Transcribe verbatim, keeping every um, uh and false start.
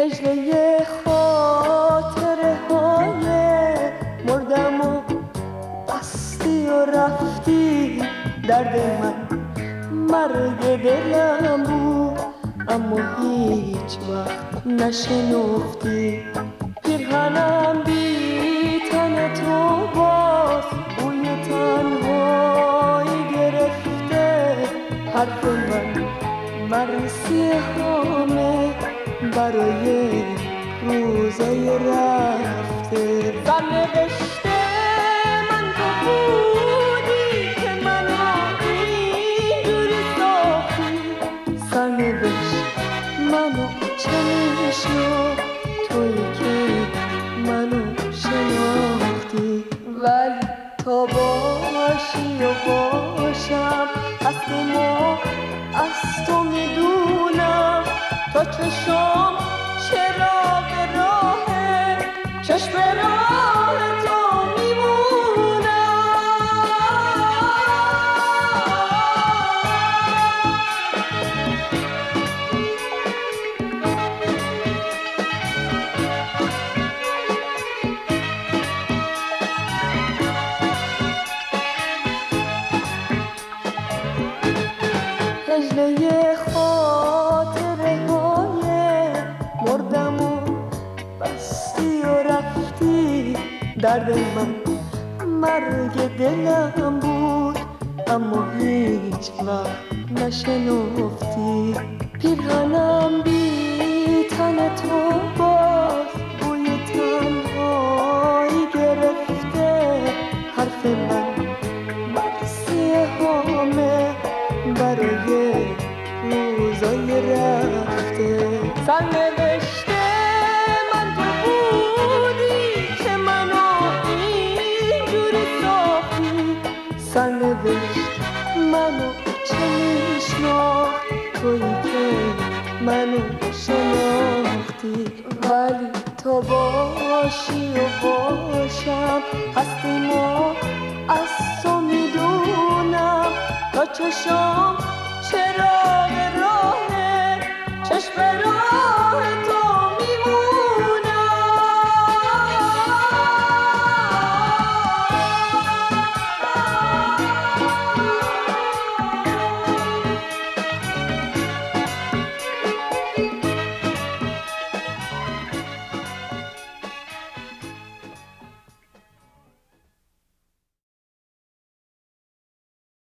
دجله خاطره های مردم و بستی و رفتی. درد من مرگ دلم بود اما هیچ وقت نشنفتی. پیرهنم بی تن تو باز بوی تنهایی گرفته. حرف من مرسی همه برای روزای رفته. سرنوشته من تو بودی که منو اینجوری ساختی. سرنوشت منو چنین شد تویی که منو شناختی. ولی تا باشی و باشم هستم و از تو میدونم. تا چشم چراغ راهه چشم راه تو میمونم. هجله خاطره های مردم و بستی و رفتی. درد من مرگ دلم بود اما هیچ وقت نشنفتی. پیرهنم بی تن تو باز بوی تنهایی گرفته. حرف من مرسی همه برای روزای رفته. سرنوشته من تو بودی که منو اینجوری ساختی. سرنوشت منو چنین شناخت تویی که منو شناختی. ولی تا باشی و باشم هستیم و از تو میدونم. تا چشم